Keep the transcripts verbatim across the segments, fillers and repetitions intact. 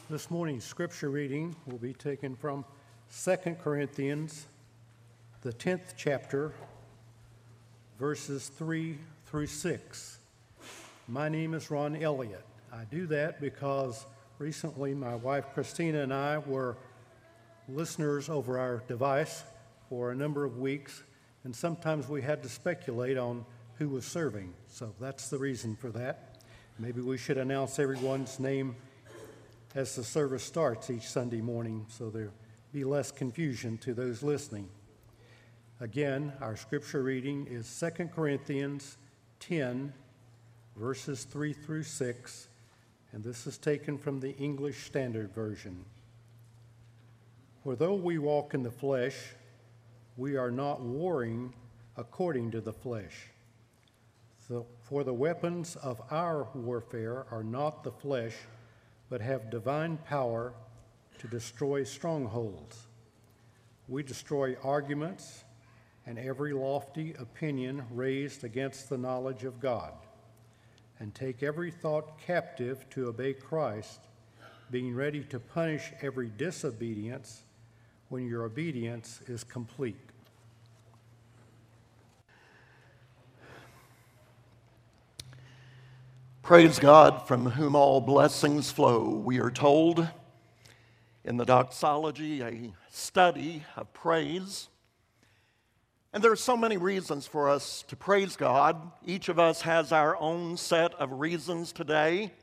This morning's scripture reading will be taken from Second Corinthians, the tenth chapter, verses three through six. My name is Ron Elliott. I do that because recently my wife Christina and I were listeners over our device for a number of weeks, and sometimes we had to speculate on who was serving. So that's the reason for that. Maybe we should announce everyone's name as the service starts each Sunday morning so there be less confusion to those listening. Again, our scripture reading is Second Corinthians ten, verses three through six, and this is taken from the English Standard Version. For though we walk in the flesh, we are not warring according to the flesh. So, for the weapons of our warfare are not the flesh, but have divine power to destroy strongholds. We destroy arguments and every lofty opinion raised against the knowledge of God, and take every thought captive to obey Christ, being ready to punish every disobedience when your obedience is complete. Praise God, from whom all blessings flow. We are told in the doxology, a study of praise. And there are so many reasons for us to praise God. Each of us has our own set of reasons today.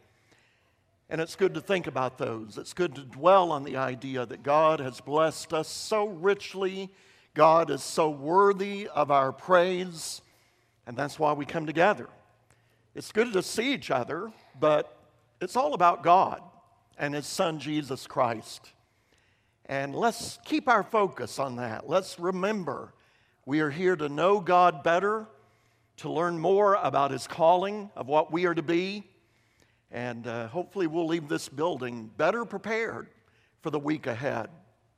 And it's good to think about those. It's good to dwell on the idea that God has blessed us so richly. God is so worthy of our praise. And that's why we come together. It's good to see each other, but it's all about God and His Son, Jesus Christ. And let's keep our focus on that. Let's remember we are here to know God better, to learn more about His calling of what we are to be, and uh, hopefully we'll leave this building better prepared for the week ahead.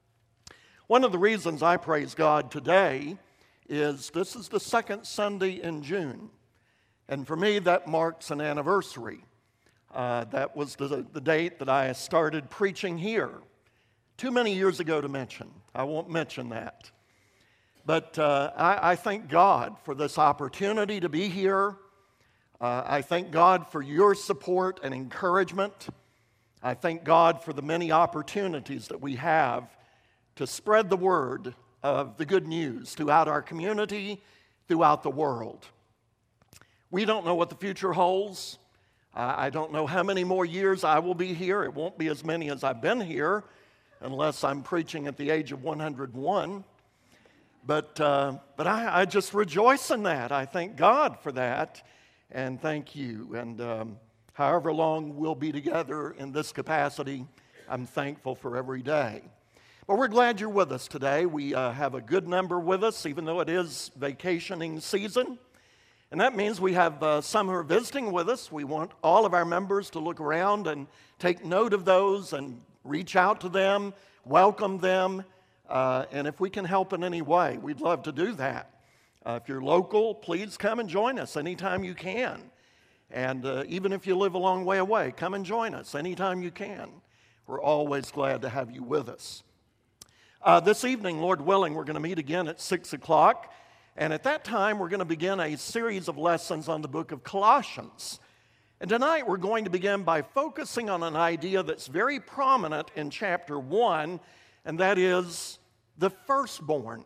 One of the reasons I praise God today is this is the second Sunday in June. And for me, that marks an anniversary. Uh, that was the, the date that I started preaching here. Too many years ago to mention. I won't mention that. But uh, I, I thank God for this opportunity to be here. Uh, I thank God for your support and encouragement. I thank God for the many opportunities that we have to spread the word of the good news throughout our community, throughout the world. We don't know what the future holds. Uh, I don't know how many more years I will be here. It won't be as many as I've been here, unless I'm preaching at the age of one hundred one. But, uh, but I, I just rejoice in that. I thank God for that, and thank you. And um, however long we'll be together in this capacity, I'm thankful for every day. But we're glad you're with us today. We uh, have a good number with us, even though it is vacationing season. And that means we have uh, some who are visiting with us. We want all of our members to look around and take note of those and reach out to them, welcome them, uh, and if we can help in any way, we'd love to do that. Uh, if you're local, please come and join us anytime you can. And uh, even if you live a long way away, come and join us anytime you can. We're always glad to have you with us. Uh, this evening, Lord willing, we're going to meet again at six o'clock. And at that time, we're going to begin a series of lessons on the book of Colossians. And tonight, we're going to begin by focusing on an idea that's very prominent in chapter one, and that is the firstborn.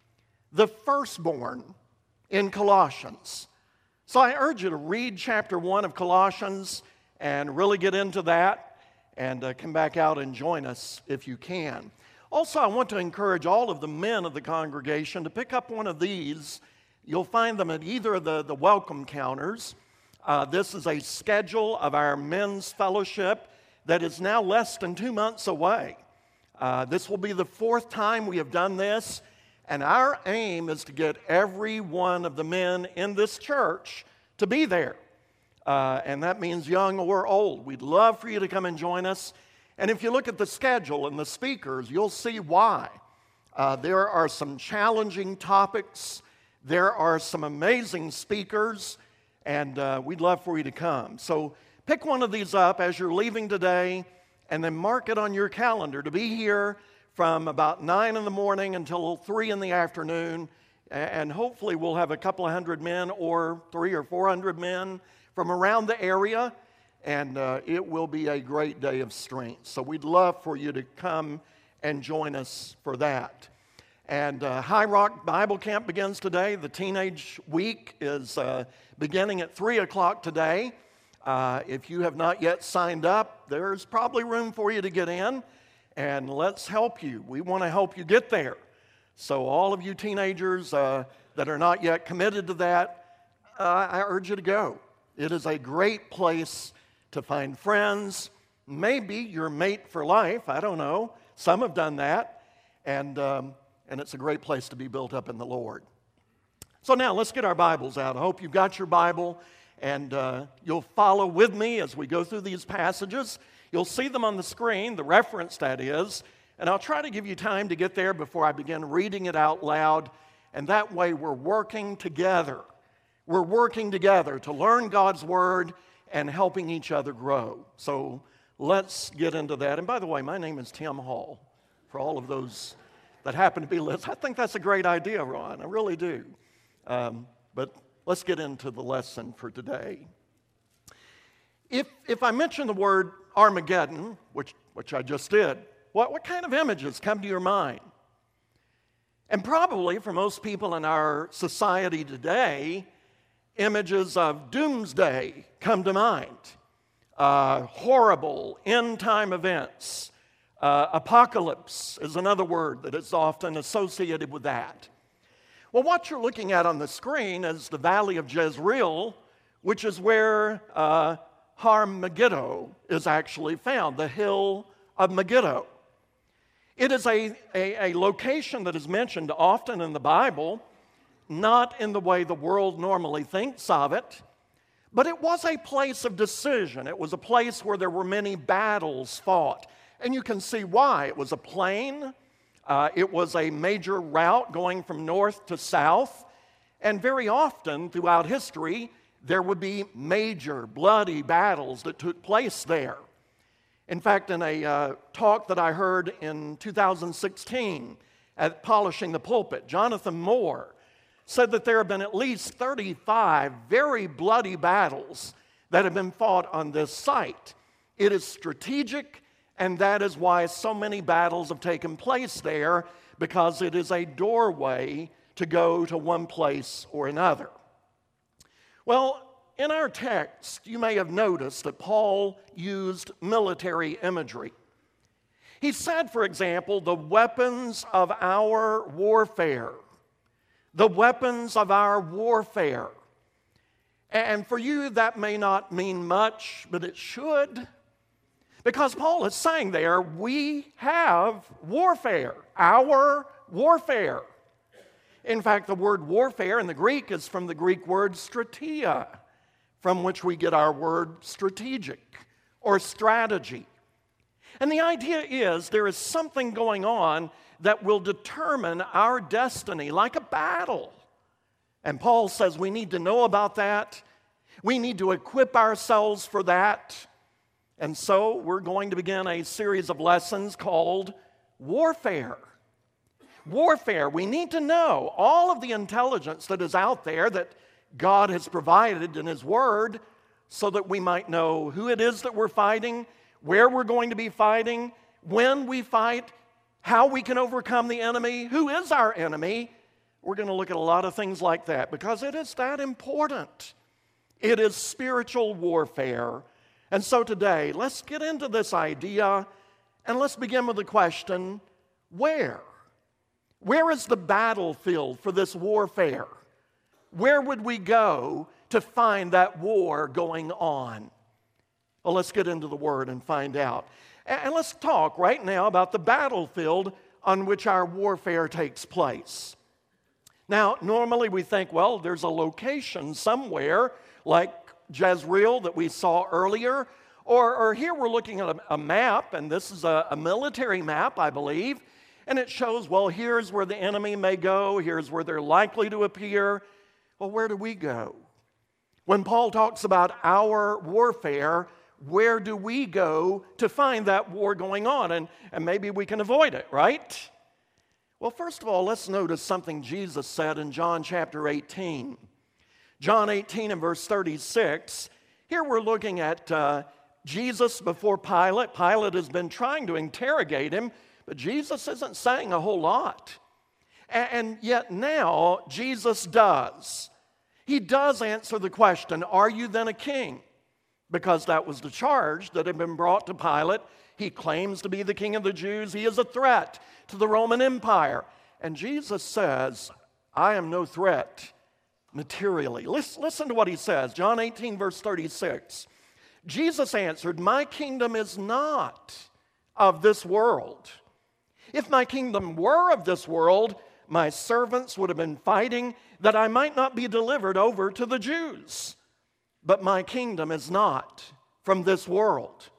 The firstborn in Colossians. So I urge you to read chapter one of Colossians and really get into that, and uh, come back out and join us if you can. Also, I want to encourage all of the men of the congregation to pick up one of these. You'll find them at either of the, the welcome counters. Uh, this is a schedule of our men's fellowship that is now less than two months away. Uh, this will be the fourth time we have done this, and our aim is to get every one of the men in this church to be there. Uh, and that means young or old. We'd love for you to come and join us. And if you look at the schedule and the speakers, you'll see why. Uh, there are some challenging topics. There are some amazing speakers, and uh, we'd love for you to come. So pick one of these up as you're leaving today, and then mark it on your calendar to be here from about nine in the morning until three in the afternoon. And hopefully we'll have a couple of hundred men or three or four hundred men from around the area. And uh, it will be a great day of strength. So we'd love for you to come and join us for that. And uh, High Rock Bible Camp begins today. The Teenage Week is uh, beginning at three o'clock today. Uh, if you have not yet signed up, there's probably room for you to get in. And let's help you. We want to help you get there. So all of you teenagers uh, that are not yet committed to that, uh, I urge you to go. It is a great place to find friends, maybe your mate for life, I don't know. Some have done that, and, um, and it's a great place to be built up in the Lord. So now let's get our Bibles out. I hope you've got your Bible, and uh, you'll follow with me as we go through these passages. You'll see them on the screen, the reference that is, and I'll try to give you time to get there before I begin reading it out loud, and that way we're working together. We're working together to learn God's Word and helping each other grow. So let's get into that. And by the way, my name is Tim Hall. For all of those that happen to be listening, I think that's a great idea, Ron. I really do. Um, but let's get into the lesson for today. If, if I mention the word Armageddon, which, which I just did, what, what kind of images come to your mind? And probably for most people in our society today, images of doomsday come to mind. Uh, horrible end-time events. Uh, apocalypse is another word that is often associated with that. Well, what you're looking at on the screen is the Valley of Jezreel, which is where uh, Har Megiddo is actually found, the hill of Megiddo. It is a, a, a location that is mentioned often in the Bible, not in the way the world normally thinks of it, but it was a place of decision. It was a place where there were many battles fought. And you can see why. It was a plain. Uh, it was a major route going from north to south. And very often throughout history, there would be major bloody battles that took place there. In fact, in a uh, talk that I heard in two thousand sixteen at Polishing the Pulpit, Jonathan Moore said that there have been at least thirty-five very bloody battles that have been fought on this site. It is strategic, and that is why so many battles have taken place there, because it is a doorway to go to one place or another. Well, in our text, you may have noticed that Paul used military imagery. He said, for example, the weapons of our warfare. The weapons of our warfare. And for you, that may not mean much, but it should. Because Paul is saying there, we have warfare, our warfare. In fact, the word warfare in the Greek is from the Greek word strategia, from which we get our word strategic or strategy. And the idea is there is something going on that will determine our destiny, like a battle. And Paul says we need to know about that. We need to equip ourselves for that. And so we're going to begin a series of lessons called Warfare. Warfare. We need to know all of the intelligence that is out there that God has provided in His Word so that we might know who it is that we're fighting, where we're going to be fighting, when we fight, how we can overcome the enemy, who is our enemy. We're going to look at a lot of things like that because it is that important. It is spiritual warfare. And so today, let's get into this idea and let's begin with the question, where? Where is the battlefield for this warfare? Where would we go to find that war going on? Well, let's get into the Word and find out. And let's talk right now about the battlefield on which our warfare takes place. Now, normally we think, well, there's a location somewhere like Jezreel that we saw earlier, or, or here we're looking at a, a map, and this is a, a military map, I believe, and it shows, well, here's where the enemy may go, here's where they're likely to appear. Well, where do we go? When Paul talks about our warfare, where do we go to find that war going on? And, and maybe we can avoid it, right? Well, first of all, let's notice something Jesus said in John chapter eighteen. John eighteen and verse thirty-six. Here we're looking at uh, Jesus before Pilate. Pilate has been trying to interrogate him, but Jesus isn't saying a whole lot. And, and yet now Jesus does. He does answer the question, are you then a king? Because that was the charge that had been brought to Pilate. He claims to be the king of the Jews. He is a threat to the Roman Empire. And Jesus says, I am no threat materially. Listen, listen to what he says. John eighteen, verse thirty-six. Jesus answered, my kingdom is not of this world. If my kingdom were of this world, my servants would have been fighting that I might not be delivered over to the Jews. But my kingdom is not from this world.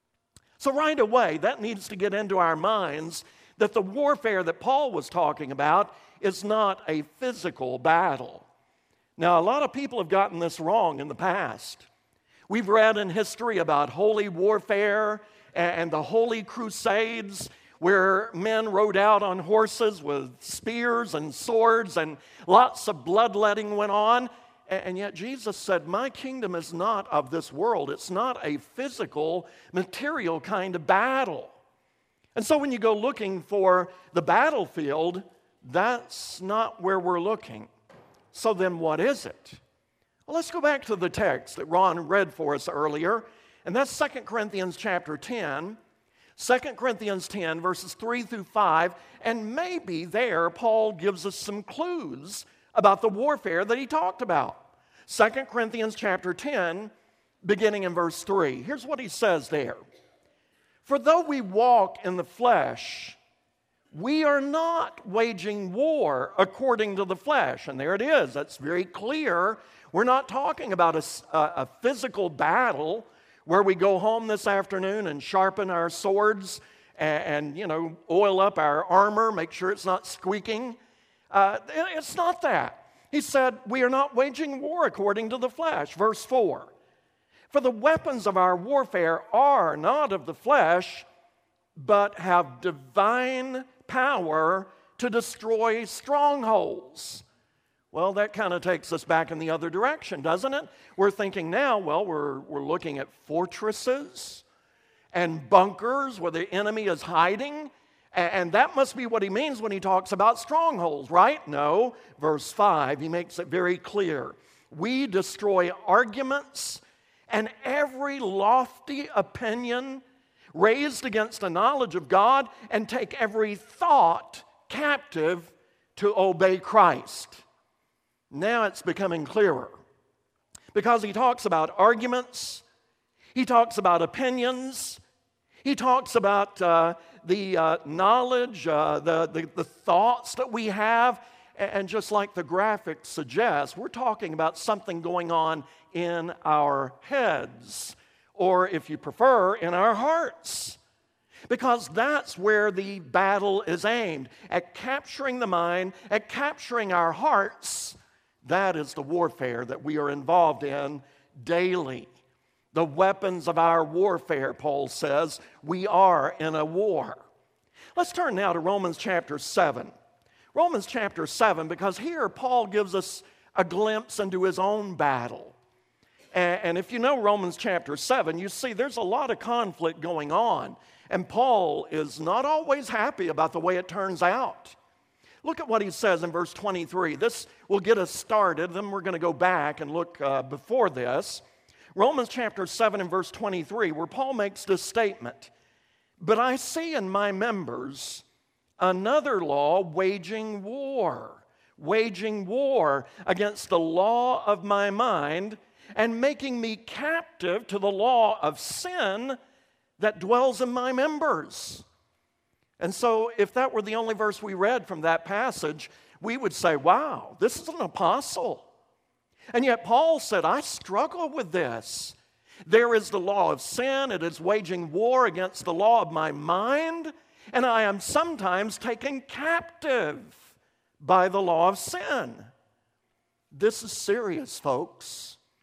So right away, that needs to get into our minds that the warfare that Paul was talking about is not a physical battle. Now, a lot of people have gotten this wrong in the past. We've read in history about holy warfare and the holy crusades where men rode out on horses with spears and swords and lots of bloodletting went on. And yet Jesus said, my kingdom is not of this world. It's not a physical, material kind of battle. And so when you go looking for the battlefield, that's not where we're looking. So then what is it? Well, let's go back to the text that Ron read for us earlier, and that's Second Corinthians chapter ten. Second Corinthians ten, verses three through five, and maybe there Paul gives us some clues about the warfare that he talked about. Second Corinthians chapter ten, beginning in verse three. Here's what he says there. For though we walk in the flesh, we are not waging war according to the flesh. And there it is. That's very clear. We're not talking about a, a physical battle where we go home this afternoon and sharpen our swords and, and you know, oil up our armor, make sure it's not squeaking. Uh, it's not that. He said, we are not waging war according to the flesh. Verse four. For the weapons of our warfare are not of the flesh, but have divine power to destroy strongholds. Well, that kind of takes us back in the other direction, doesn't it? We're thinking now, well, we're, we're looking at fortresses and bunkers where the enemy is hiding. And that must be what he means when he talks about strongholds, right? No. Verse five, he makes it very clear. We destroy arguments and every lofty opinion raised against a knowledge of God and take every thought captive to obey Christ. Now it's becoming clearer because he talks about arguments, he talks about opinions, he talks about uh, the uh, knowledge, uh, the, the, the thoughts that we have, and just like the graphic suggests, we're talking about something going on in our heads, or if you prefer, in our hearts. Because that's where the battle is aimed, at capturing the mind, at capturing our hearts. That is the warfare that we are involved in daily. The weapons of our warfare, Paul says, we are in a war. Let's turn now to Romans chapter seven. Romans chapter seven, because here Paul gives us a glimpse into his own battle. And if you know Romans chapter seven, you see there's a lot of conflict going on. And Paul is not always happy about the way it turns out. Look at what he says in verse twenty-three. This will get us started. Then we're going to go back and look uh, before this. Romans chapter seven and verse twenty-three, where Paul makes this statement. But I see in my members another law waging war, waging war against the law of my mind and making me captive to the law of sin that dwells in my members. And so if that were the only verse we read from that passage, we would say, wow, this is an apostle. And yet Paul said, I struggle with this. There is the law of sin. It is waging war against the law of my mind. And I am sometimes taken captive by the law of sin. This is serious, folks.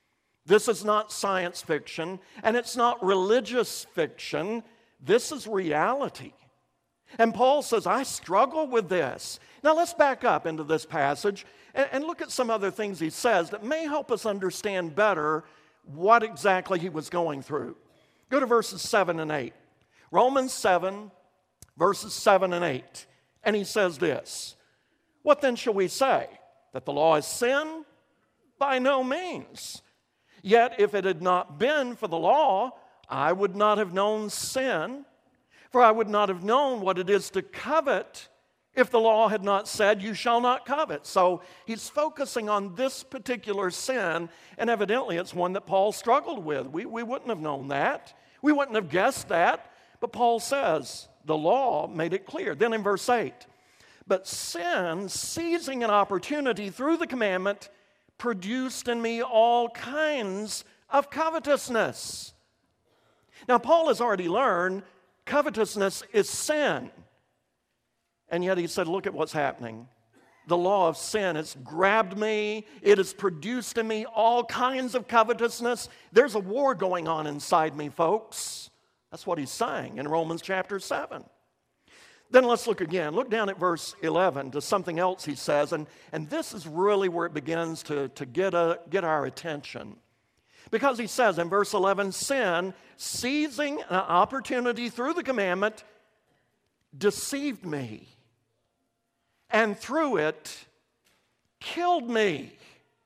This is not science fiction, and it's not religious fiction. This is reality. And Paul says, I struggle with this. Now let's back up into this passage and, and look at some other things he says that may help us understand better what exactly he was going through. Go to verses seven and eight. Romans seven, verses seven and eight. And he says this, what then shall we say? That the law is sin? By no means. Yet if it had not been for the law, I would not have known sin, for I would not have known what it is to covet if the law had not said, you shall not covet. So he's focusing on this particular sin, and evidently it's one that Paul struggled with. We, we wouldn't have known that. We wouldn't have guessed that. But Paul says the law made it clear. Then in verse eight, but sin, seizing an opportunity through the commandment, produced in me all kinds of covetousness. Now, Paul has already learned covetousness is sin. And yet he said, look at what's happening. The law of sin has grabbed me. It has produced in me all kinds of covetousness. There's a war going on inside me, folks. That's what he's saying in Romans chapter seven. Then let's look again. Look down at verse eleven to something else he says. And, and this is really where it begins to, to get, a, get our attention. Because he says in verse eleven, sin, seizing an opportunity through the commandment, deceived me, and through it killed me.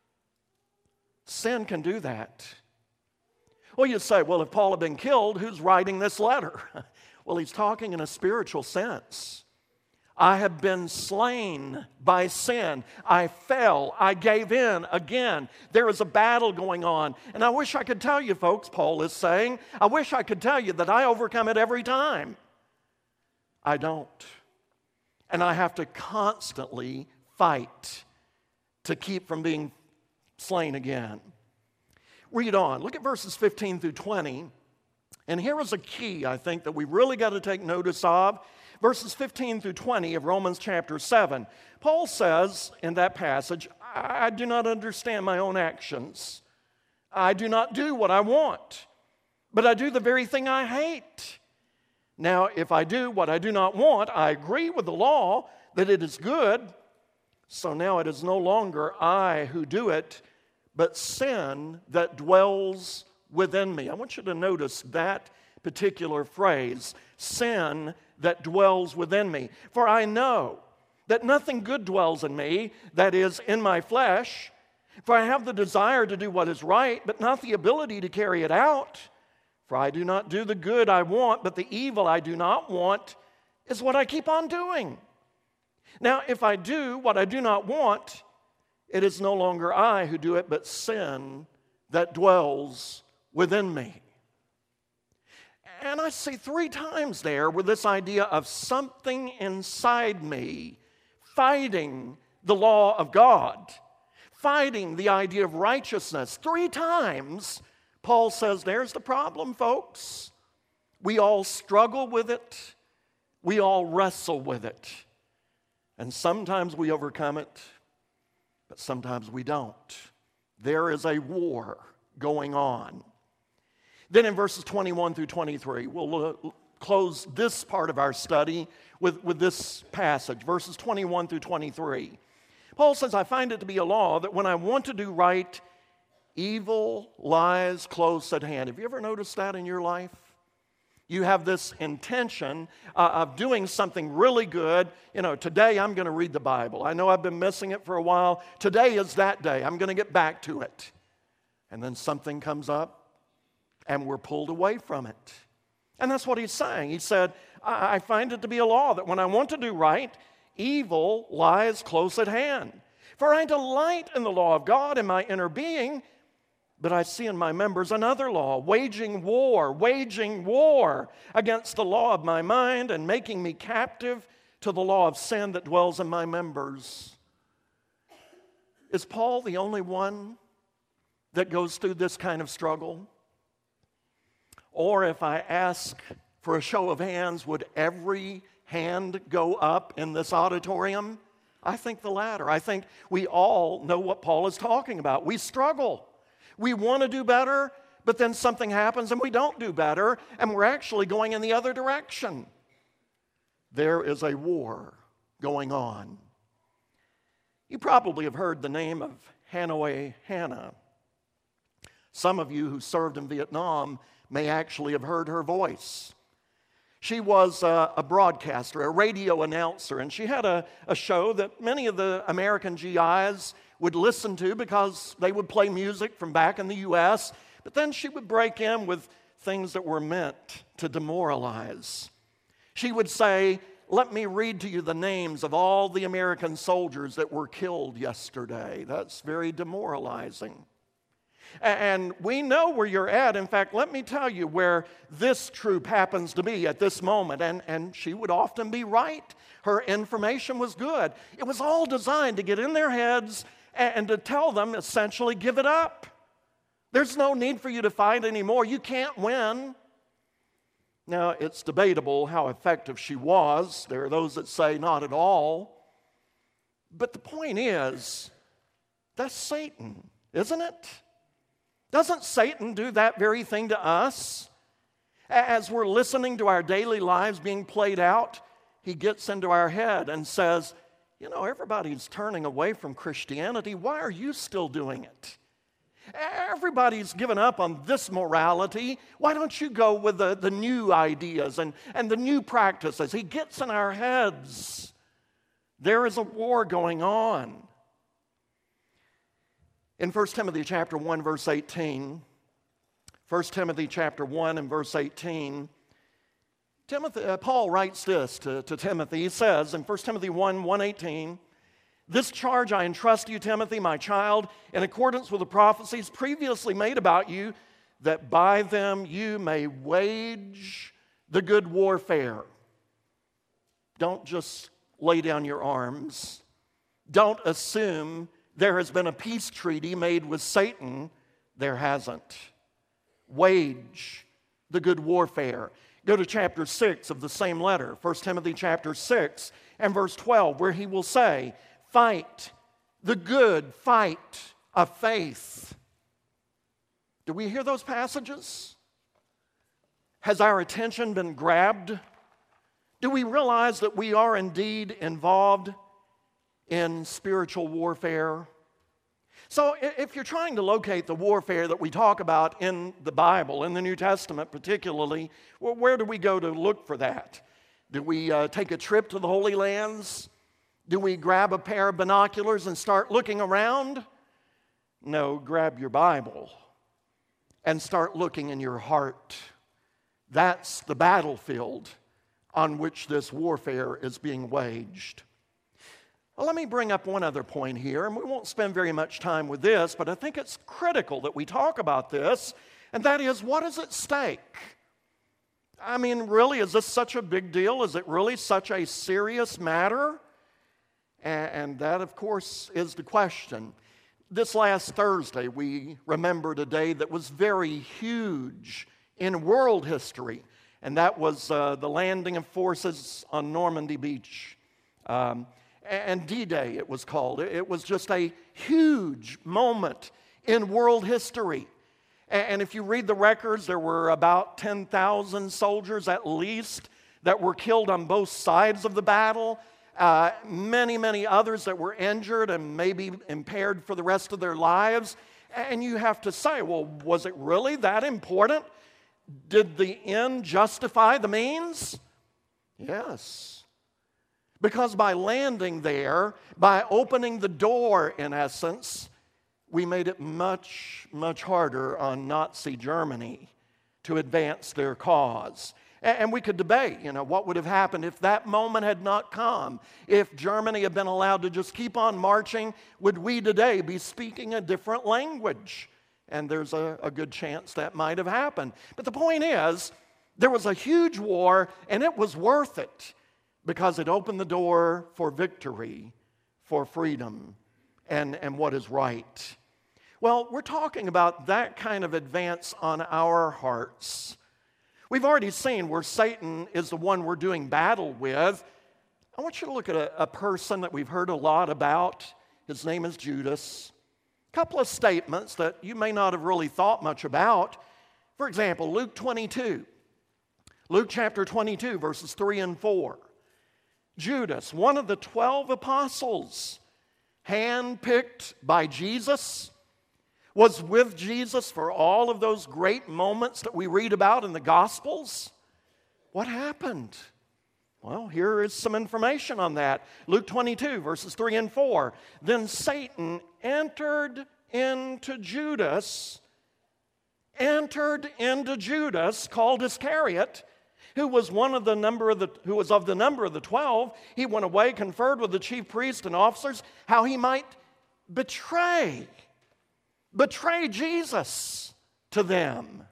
Sin can do that. Well, you say, well, if Paul had been killed, who's writing this letter? Well, he's talking in a spiritual sense. I have been slain by sin. I fell. I gave in again. There is a battle going on. And I wish I could tell you, folks, Paul is saying, I wish I could tell you that I overcome it every time. I don't. And I have to constantly fight to keep from being slain again. Read on. Look at verses fifteen through twenty. And here is a key, I think, that we really got to take notice of. Verses fifteen through twenty of Romans chapter seven. Paul says in that passage, I do not understand my own actions. I do not do what I want, but I do the very thing I hate. Now, if I do what I do not want, I agree with the law that it is good. So now it is no longer I who do it, but sin that dwells within me. I want you to notice that particular phrase, sin that dwells within me. For I know that nothing good dwells in me, that is, in my flesh. For I have the desire to do what is right, but not the ability to carry it out. For I do not do the good I want, but the evil I do not want is what I keep on doing. Now, if I do what I do not want, it is no longer I who do it, but sin that dwells within me. And I see three times there with this idea of something inside me fighting the law of God, fighting the idea of righteousness. Three times, Paul says, there's the problem, folks. We all struggle with it. We all wrestle with it. And sometimes we overcome it, but sometimes we don't. There is a war going on. Then in verses twenty-one through twenty-three, we'll close this part of our study with, with this passage, verses twenty-one through twenty-three. Paul says, I find it to be a law that when I want to do right, evil lies close at hand. Have you ever noticed that in your life? You have this intention uh, of doing something really good. You know, today I'm going to read the Bible. I know I've been missing it for a while. Today is that day. I'm going to get back to it. And then something comes up and we're pulled away from it. And that's what he's saying. He said, I, I find it to be a law that when I want to do right, evil lies close at hand. For I delight in the law of God in my inner being, but I see in my members another law, waging war, waging war against the law of my mind and making me captive to the law of sin that dwells in my members. Is Paul the only one that goes through this kind of struggle? Or if I ask for a show of hands, would every hand go up in this auditorium? I think the latter. I think we all know what Paul is talking about. We struggle. We want to do better, but then something happens and we don't do better, and we're actually going in the other direction. There is a war going on. You probably have heard the name of Hanoi Hannah. Some of you who served in Vietnam may actually have heard her voice. She was a, a broadcaster, a radio announcer, and she had a, a show that many of the American G Is would listen to because they would play music from back in the U S, but then she would break in with things that were meant to demoralize. She would say, "Let me read to you the names of all the American soldiers that were killed yesterday." That's very demoralizing. And we know where you're at. In fact, let me tell you where this troop happens to be at this moment. And, and she would often be right. Her information was good. It was all designed to get in their heads and, and to tell them, essentially, give it up. There's no need for you to fight anymore. You can't win. Now, it's debatable how effective she was. There are those that say not at all. But the point is, that's Satan, isn't it? Doesn't Satan do that very thing to us? As we're listening to our daily lives being played out, he gets into our head and says, you know, everybody's turning away from Christianity. Why are you still doing it? Everybody's given up on this morality. Why don't you go with the, the new ideas and, and the new practices? He gets in our heads. There is a war going on. In First Timothy chapter one, verse eighteen, First Timothy chapter one and verse eighteen, Timothy, uh, Paul writes this to, to Timothy. He says in First Timothy one, one eighteen, "This charge I entrust to you, Timothy, my child, in accordance with the prophecies previously made about you, that by them you may wage the good warfare." Don't just lay down your arms. Don't assume there has been a peace treaty made with Satan. There hasn't. Wage the good warfare. Go to chapter six of the same letter, First Timothy chapter six and verse twelve, where he will say, "Fight the good fight of faith." Do we hear those passages? Has our attention been grabbed? Do we realize that we are indeed involved in spiritual warfare? So if you're trying to locate the warfare that we talk about in the Bible, in the New Testament particularly, well, where do we go to look for that? Do we uh, take a trip to the Holy Lands? Do we grab a pair of binoculars and start looking around? No, grab your Bible and start looking in your heart. That's the battlefield on which this warfare is being waged. Well, let me bring up one other point here, and we won't spend very much time with this, but I think it's critical that we talk about this, and that is, what is at stake? I mean, really, is this such a big deal? Is it really such a serious matter? And that, of course, is the question. This last Thursday, we remembered a day that was very huge in world history, and that was uh, the landing of forces on Normandy Beach. Um, and D-Day, it was called. It was just a huge moment in world history. And if you read the records, there were about ten thousand soldiers at least that were killed on both sides of the battle. Uh, many, many others that were injured and maybe impaired for the rest of their lives. And you have to say, well, was it really that important? Did the end justify the means? Yes. Because by landing there, by opening the door, in essence, we made it much, much harder on Nazi Germany to advance their cause. And we could debate, you know, what would have happened if that moment had not come? If Germany had been allowed to just keep on marching, would we today be speaking a different language? And there's a, a good chance that might have happened. But the point is, there was a huge war, and it was worth it because it opened the door for victory, for freedom, and, and what is right. Well, we're talking about that kind of advance on our hearts. We've already seen where Satan is the one we're doing battle with. I want you to look at a, a person that we've heard a lot about. His name is Judas. couple of statements that you may not have really thought much about. For example, Luke twenty-two. Luke chapter twenty-two, verses three and four. Judas, one of the twelve apostles, handpicked by Jesus, was with Jesus for all of those great moments that we read about in the Gospels. What happened? Well, here is some information on that. Luke twenty-two, verses three and four. Then Satan entered into Judas, entered into Judas, called Iscariot, who was one of the number of the who was of the number of the twelve. He went away, conferred with the chief priests and officers, how he might betray, betray Jesus to them.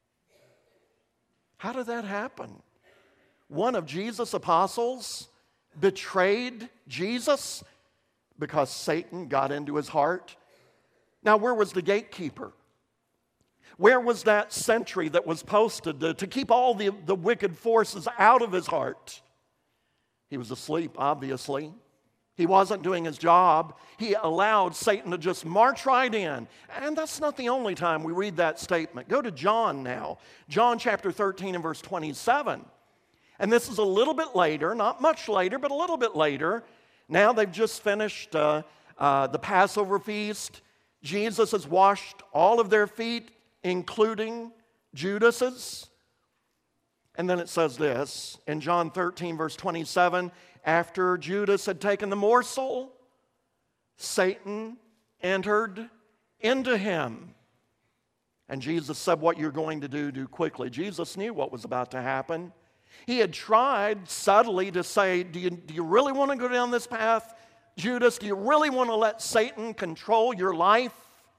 How did that happen? One of Jesus' apostles betrayed Jesus because Satan got into his heart. Now, where was the gatekeeper? Where was that sentry that was posted to, to keep all the, the wicked forces out of his heart? He was asleep, obviously. He wasn't doing his job. He allowed Satan to just march right in. And that's not the only time we read that statement. Go to John now. John chapter thirteen and verse twenty-seven. And this is a little bit later, not much later, but a little bit later. Now they've just finished uh, uh, the Passover feast. Jesus has washed all of their feet, including Judas's. And then it says this, in John thirteen, verse twenty-seven, after Judas had taken the morsel, Satan entered into him. And Jesus said, what you're going to do, do quickly. Jesus knew what was about to happen. He had tried subtly to say, do you, do you really want to go down this path, Judas? Do you really want to let Satan control your life?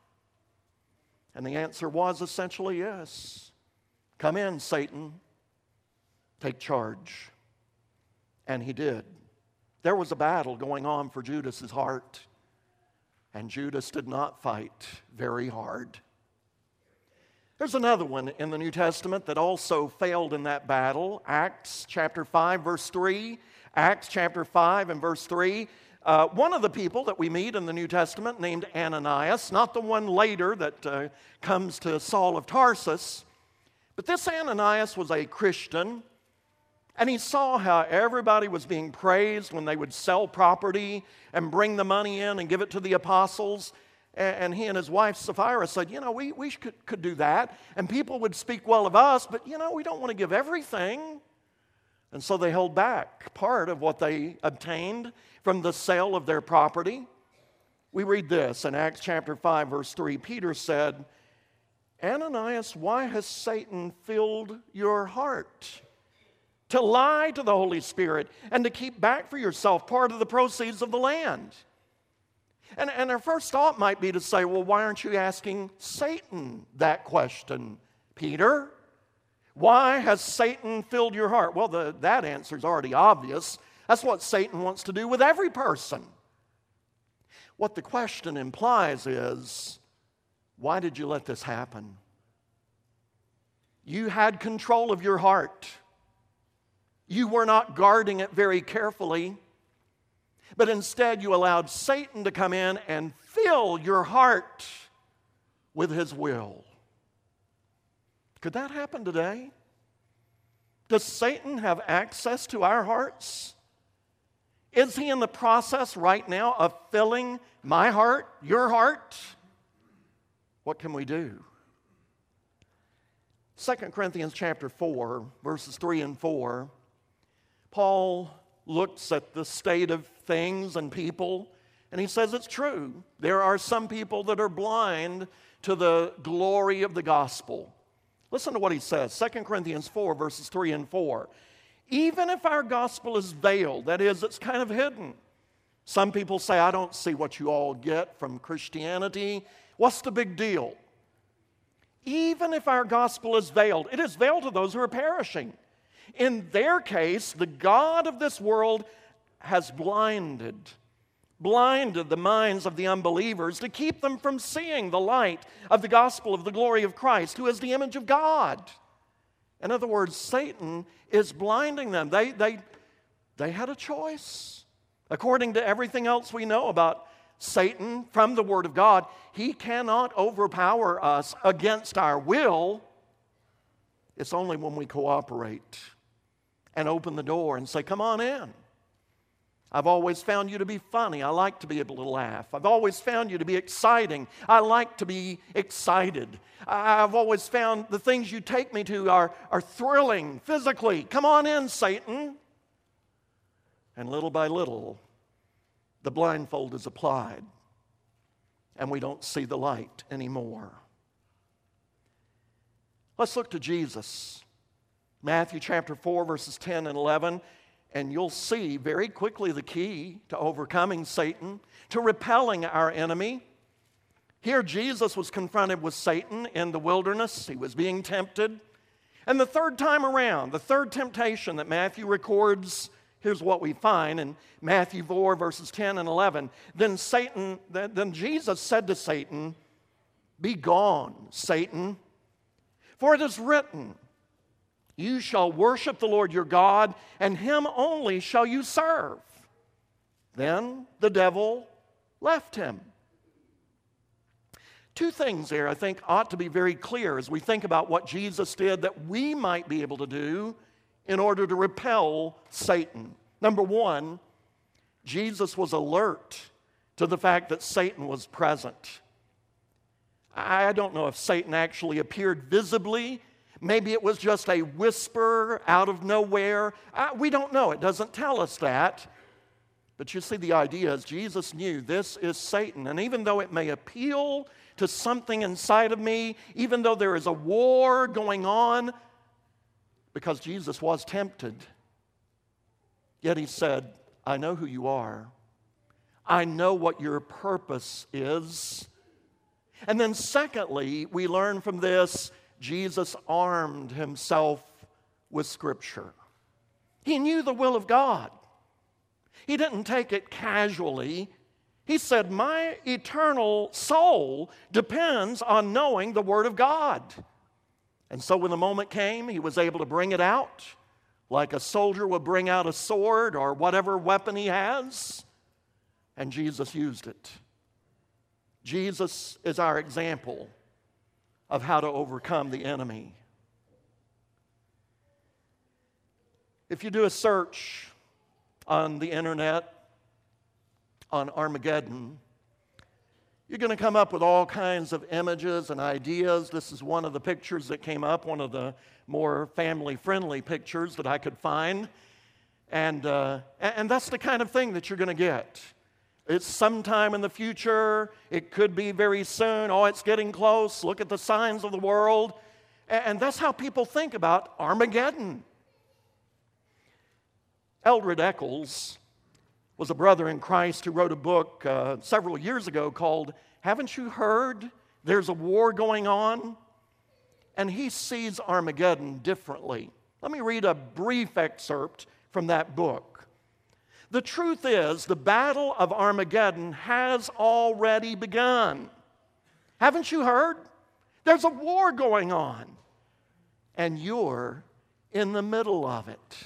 And the answer was essentially yes. Come in, Satan. Take charge. And he did. There was a battle going on for Judas's heart, and Judas did not fight very hard. There's another one in the New Testament that also failed in that battle. Acts chapter five, verse three. Acts chapter five and verse three. Uh, one of the people that we meet in the New Testament named Ananias, not the one later that uh, comes to Saul of Tarsus, but this Ananias was a Christian, and he saw how everybody was being praised when they would sell property and bring the money in and give it to the apostles. And he and his wife Sapphira said, you know, we, we could, could do that. And people would speak well of us, but, you know, we don't want to give everything. And so they held back part of what they obtained from the sale of their property. We read this in Acts chapter five, verse three. Peter said, Ananias, why has Satan filled your heart to lie to the Holy Spirit and to keep back for yourself part of the proceeds of the land? And, and our first thought might be to say, well, why aren't you asking Satan that question, Peter? Why has Satan filled your heart? Well, the, that answer is already obvious. That's what Satan wants to do with every person. What the question implies is, why did you let this happen? You had control of your heart. You were not guarding it very carefully. But instead, you allowed Satan to come in and fill your heart with his will. Could that happen today? Does Satan have access to our hearts? Is he in the process right now of filling my heart, your heart? What can we do? Second Corinthians chapter four, verses three and four, Paul looks at the state of things and people, and he says it's true. There are some people that are blind to the glory of the gospel. Listen to what he says, Second Corinthians four, verses three and four. Even if our gospel is veiled, that is, it's kind of hidden. Some people say, I don't see what you all get from Christianity. What's the big deal? Even if our gospel is veiled, it is veiled to those who are perishing. In their case, the God of this world has blinded, blinded the minds of the unbelievers to keep them from seeing the light of the gospel of the glory of Christ, who is the image of God. In other words, Satan is blinding them. They, they, they had a choice. According to everything else we know about Satan from the Word of God, he cannot overpower us against our will. It's only when we cooperate and open the door and say, come on in. I've always found you to be funny. I like to be able to laugh. I've always found you to be exciting. I like to be excited. I've always found the things you take me to are, are thrilling physically. Come on in, Satan. And little by little, the blindfold is applied, and we don't see the light anymore. Let's look to Jesus. Matthew chapter four, verses ten and eleven. And you'll see very quickly the key to overcoming Satan, to repelling our enemy. Here Jesus was confronted with Satan in the wilderness. He was being tempted. And the third time around, the third temptation that Matthew records, here's what we find in Matthew four, verses ten and eleven. Then Satan, then Jesus said to Satan, "Be gone, Satan, for it is written, you shall worship the Lord your God, and him only shall you serve." Then the devil left him. Two things there I think ought to be very clear as we think about what Jesus did that we might be able to do in order to repel Satan. Number one, Jesus was alert to the fact that Satan was present. I don't know if Satan actually appeared visibly. Maybe it was just a whisper out of nowhere. I, we don't know. It doesn't tell us that. But you see, the idea is Jesus knew this is Satan. And even though it may appeal to something inside of me, even though there is a war going on, because Jesus was tempted, yet he said, I know who you are. I know what your purpose is. And then secondly, we learn from this, Jesus armed himself with Scripture. He knew the will of God. He didn't take it casually. He said, my eternal soul depends on knowing the Word of God. And so when the moment came, he was able to bring it out like a soldier would bring out a sword or whatever weapon he has. And Jesus used it. Jesus is our example of how to overcome the enemy. If you do a search on the internet on Armageddon, you're going to come up with all kinds of images and ideas. This is one of the pictures that came up, one of the more family-friendly pictures that I could find. And, uh, and that's the kind of thing that you're going to get. It's sometime in the future. It could be very soon. Oh, it's getting close. Look at the signs of the world. And that's how people think about Armageddon. Eldred Eccles was a brother in Christ who wrote a book uh, several years ago called Haven't You Heard? There's a War Going On. And he sees Armageddon differently. Let me read a brief excerpt from that book. The truth is, the battle of Armageddon has already begun. Haven't you heard? There's a war going on, and you're in the middle of it.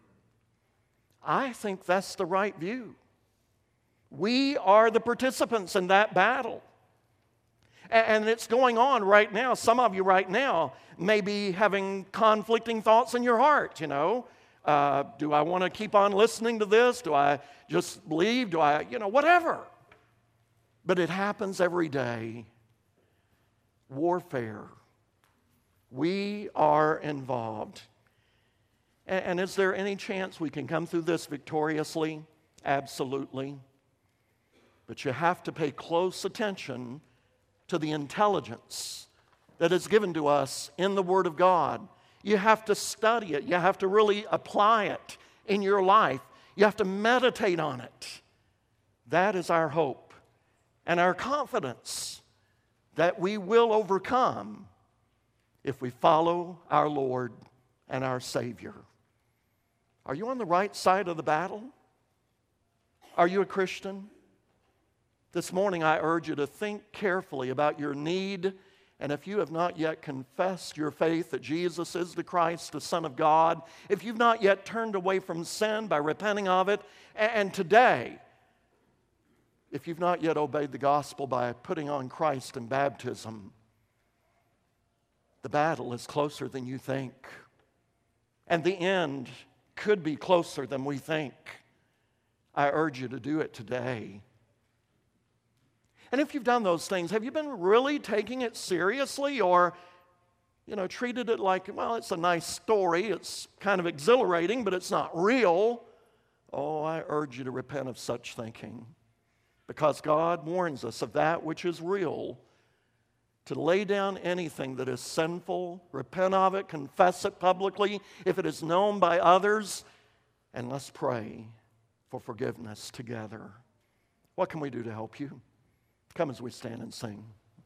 I think that's the right view. We are the participants in that battle. And it's going on right now. Some of you right now may be having conflicting thoughts in your heart, you know. Uh, do I want to keep on listening to this? Do I just leave? Do I, you know, whatever. But it happens every day. Warfare. We are involved. And, and is there any chance we can come through this victoriously? Absolutely. But you have to pay close attention to the intelligence that is given to us in the Word of God. You have to study it. You have to really apply it in your life. You have to meditate on it. That is our hope and our confidence that we will overcome if we follow our Lord and our Savior. Are you on the right side of the battle? Are you a Christian? This morning I urge you to think carefully about your need. And if you have not yet confessed your faith that Jesus is the Christ, the Son of God, if you've not yet turned away from sin by repenting of it, and today if you've not yet obeyed the gospel by putting on Christ in baptism, the battle is closer than you think. And the end could be closer than we think. I urge you to do it today. And if you've done those things, have you been really taking it seriously, or, you know, treated it like, well, it's a nice story, it's kind of exhilarating, but it's not real? Oh, I urge you to repent of such thinking, because God warns us of that which is real, to lay down anything that is sinful, repent of it, confess it publicly if it is known by others, and let's pray for forgiveness together. What can we do to help you? Come as we stand and sing.